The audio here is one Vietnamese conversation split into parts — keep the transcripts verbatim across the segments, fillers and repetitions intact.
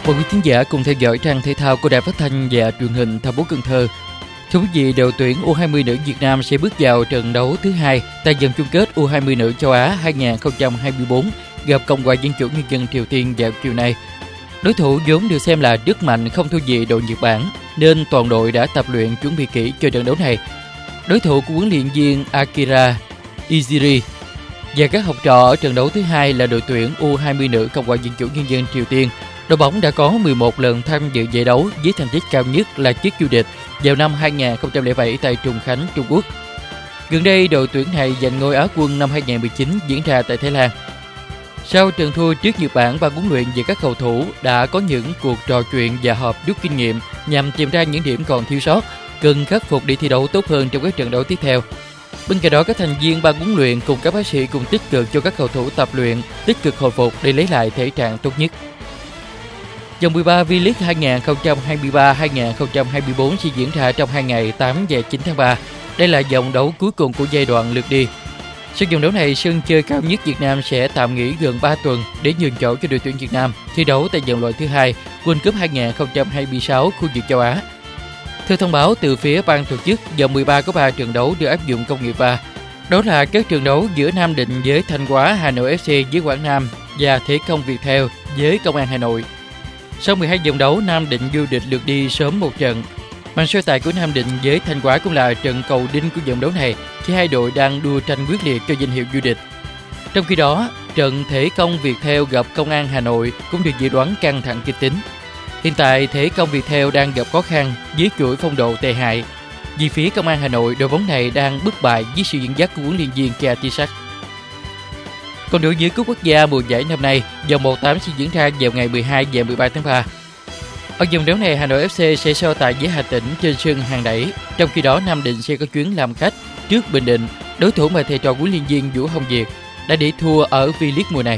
Mời quý khán giả cùng theo dõi trang thể thao của Đài Phát thanh và Truyền hình thành phố Cần Thơ. Thưa quý vị, đội tuyển u hai mươi nữ Việt Nam sẽ bước vào trận đấu thứ hai tại vòng chung kết u hai mươi nữ châu Á hai không hai tư gặp Cộng hòa Dân chủ Nhân dân Triều Tiên vào chiều nay. Đối thủ vốn được xem là rất mạnh, không thua gì đội Nhật Bản, nên toàn đội đã tập luyện chuẩn bị kỹ cho trận đấu này. Đối thủ của huấn luyện viên Akira Ishii và các học trò ở trận đấu thứ hai là đội tuyển u hai mươi nữ Cộng hòa Dân chủ Nhân dân Triều Tiên. Đội bóng đã có mười một lần tham dự giải đấu với thành tích cao nhất là chức vô địch vào năm hai không không bảy tại Trùng Khánh, Trung Quốc. Gần đây, đội tuyển này giành ngôi Á quân năm hai không một chín diễn ra tại Thái Lan. Sau trận thua trước Nhật Bản, ban huấn luyện và các cầu thủ đã có những cuộc trò chuyện và họp rút kinh nghiệm nhằm tìm ra những điểm còn thiếu sót, cần khắc phục để thi đấu tốt hơn trong các trận đấu tiếp theo. Bên cạnh đó, các thành viên ban huấn luyện cùng các bác sĩ cùng tích cực cho các cầu thủ tập luyện, tích cực hồi phục để lấy lại thể trạng tốt nhất. Vòng mười ba V-League hai không hai ba hai không hai tư sẽ diễn ra trong hai ngày tám và chín tháng ba. Đây là vòng đấu cuối cùng của giai đoạn lượt đi. Sau vòng đấu này, sân chơi cao nhất Việt Nam sẽ tạm nghỉ gần ba tuần để nhường chỗ cho đội tuyển Việt Nam thi đấu tại vòng loại thứ hai World Cup hai không hai sáu khu vực châu Á. Theo thông báo từ phía ban tổ chức, vòng mười ba có ba trận đấu được áp dụng công nghệ va. Đó là các trận đấu giữa Nam Định với Thanh Hóa, Hà Nội ép xê với Quảng Nam và Thể công Viettel với Công an Hà Nội. Sau mười hai vòng đấu, Nam Định vô địch lượt đi sớm một trận. Màn so tài của Nam Định với Thanh Hóa cũng là trận cầu đinh của vòng đấu này khi hai đội đang đua tranh quyết liệt cho danh hiệu vô địch. Trong khi đó, trận Thể công Viettel gặp Công an Hà Nội cũng được dự đoán căng thẳng kịch tính. Hiện tại, Thể công Viettel đang gặp khó khăn với chuỗi phong độ tệ hại. Vì phía Công an Hà Nội, đội bóng này đang bất bại dưới sự dẫn dắt của huấn luyện viên Cha Tisak. Còn đối với cúp quốc gia mùa giải năm nay, vòng một tám sẽ diễn ra vào ngày mười hai và mười ba tháng ba. Ở vòng đấu này, Hà Nội ép xê sẽ so tài với Hà Tĩnh trên sân Hàng Đẩy. Trong khi đó, Nam Định sẽ có chuyến làm khách trước Bình Định, đối thủ mà thầy trò huấn luyện viên Vũ Hồng Việt đã để thua ở V-League mùa này.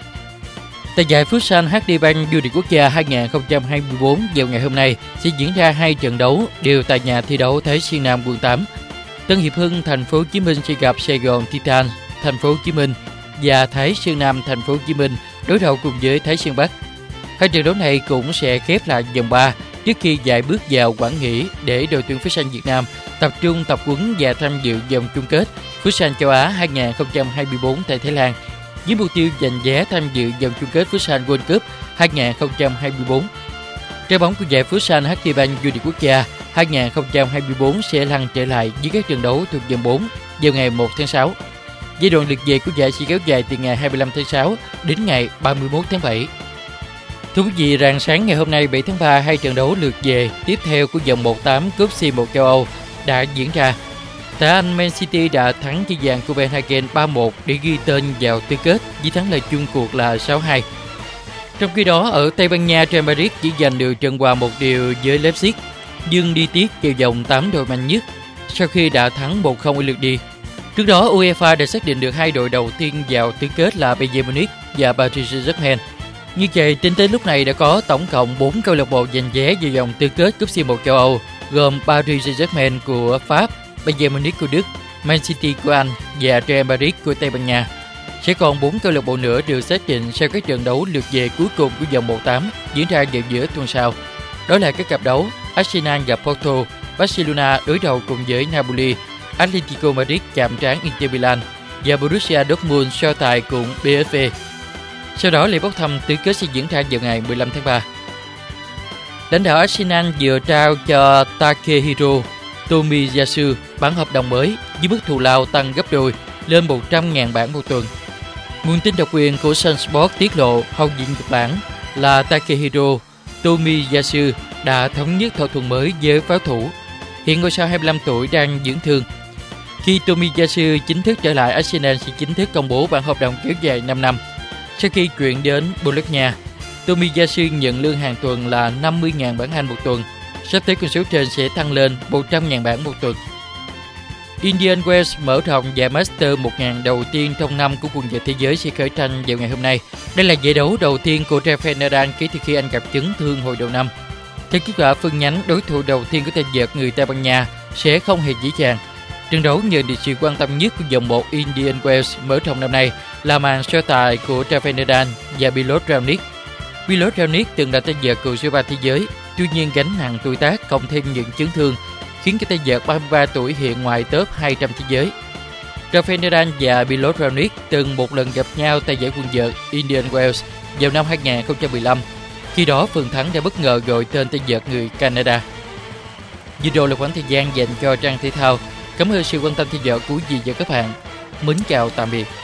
Tại giải Futsal hát đê Bank vô địch quốc gia hai không hai tư vào ngày hôm nay sẽ diễn ra hai trận đấu đều tại nhà thi đấu Thái Xuyên Nam quận tám. Tân Hiệp Hưng thành phố Hồ Chí Minh sẽ gặp Sài Gòn Titan thành phố Hồ Chí Minh và Thái Sơn Nam thành phố Hồ Chí Minh đối đầu cùng với Thái Sơn Bắc. Hai trận đấu này cũng sẽ khép lại vòng ba trước khi giải bước vào quãng nghỉ để đội tuyển Futsal Việt Nam tập trung tập huấn và tham dự vòng chung kết Futsal châu Á hai không hai tư tại Thái Lan với mục tiêu giành vé tham dự vòng chung kết Futsal World Cup hai không hai tư. Trái bóng của giải Futsal hát đê Bank vô địch quốc gia hai không hai tư sẽ lăn trở lại với các trận đấu thuộc vòng bốn vào ngày một tháng sáu. Giai đoạn lượt về của giải sẽ kéo dài từ ngày hai mươi lăm tháng sáu đến ngày ba mươi mốt tháng bảy. Thưa quý vị, rạng sáng ngày hôm nay bảy tháng ba, hai trận đấu lượt về tiếp theo của vòng một tám cúp xê một châu Âu đã diễn ra. Tại Anh, Man City đã thắng chi vàng Copenhagen ba một để ghi tên vào tứ kết với thắng lợi chung cuộc là sáu hai. Trong khi đó, ở Tây Ban Nha, Real Madrid chỉ giành được trận hòa một đều với Leipzig, nhưng đi tiếp vào vòng tám đội mạnh nhất sau khi đã thắng một không ở lượt đi. Trước đó, UEFA đã xác định được hai đội đầu tiên vào tứ kết là Bayern Munich và Paris Saint-Germain. Như vậy, tính tới lúc này đã có tổng cộng bốn câu lạc bộ giành vé vào vòng tứ kết cúp xê một châu Âu, gồm Paris Saint-Germain của Pháp, Bayern Munich của Đức, Man City của Anh và Real Madrid của Tây Ban Nha. Sẽ còn bốn câu lạc bộ nữa được xác định sau các trận đấu lượt về cuối cùng của vòng một tám diễn ra vào giữa tuần sau. Đó là các cặp đấu Arsenal gặp Porto, Barcelona đối đầu cùng với Napoli, Atletico Madrid chạm trán Inter Milan và Borussia Dortmund so tài cùng pê ét vê. Sau đó, lễ bốc thăm tứ kết sẽ diễn ra vào ngày mười lăm tháng ba. Lãnh đạo Arsenal vừa trao cho Takehiro Tomiyasu bản hợp đồng mới với mức thù lao tăng gấp đôi lên một trăm nghìn bảng một tuần. Nguồn tin độc quyền của Sun Sport tiết lộ hậu vệ Nhật Bản là Takehiro Tomiyasu đã thống nhất thỏa thuận mới với pháo thủ. Hiện ngôi sao hai mươi lăm tuổi đang dưỡng thương. Khi Tomiyasu chính thức trở lại, Arsenal sẽ chính thức công bố bản hợp đồng kéo dài năm năm. Sau khi chuyển đến Bologna, Tomiyasu nhận lương hàng tuần là năm mươi nghìn bảng Anh một tuần. Sắp tới con số trên sẽ tăng lên một trăm nghìn bảng một tuần. Indian Wells mở rộng giải Master một nghìn đầu tiên trong năm của quần vợt thế giới sẽ khởi tranh vào ngày hôm nay. Đây là giải đấu đầu tiên của Rafael Nadal kể từ khi anh gặp chấn thương hồi đầu năm. Theo kết quả phân nhánh, đối thủ đầu tiên của tay vợt người Tây Ban Nha sẽ không hề dễ dàng. Trận đấu nhận được sự quan tâm nhất của vòng một Indian Wells mở rộng năm nay là màn so tài của Rafael Nadal và Milot Raonic. Milot Raonic từng là tay vợt cựu số ba thế giới, tuy nhiên gánh nặng tuổi tác cộng thêm những chấn thương khiến cái tay vợt ba mươi ba tuổi hiện ngoài top hai trăm thế giới. Rafael Nadal và Milot Raonic từng một lần gặp nhau tại giải quần vợt Indian Wells vào năm hai nghìn không trăm mười lăm. Khi đó, phần thắng đã bất ngờ gọi tên tay vợt người Canada. Vừa rồi là khoảng thời gian dành cho trang thể thao. Cảm ơn sự quan tâm theo dõi của quý vị và các bạn. Mến chào tạm biệt.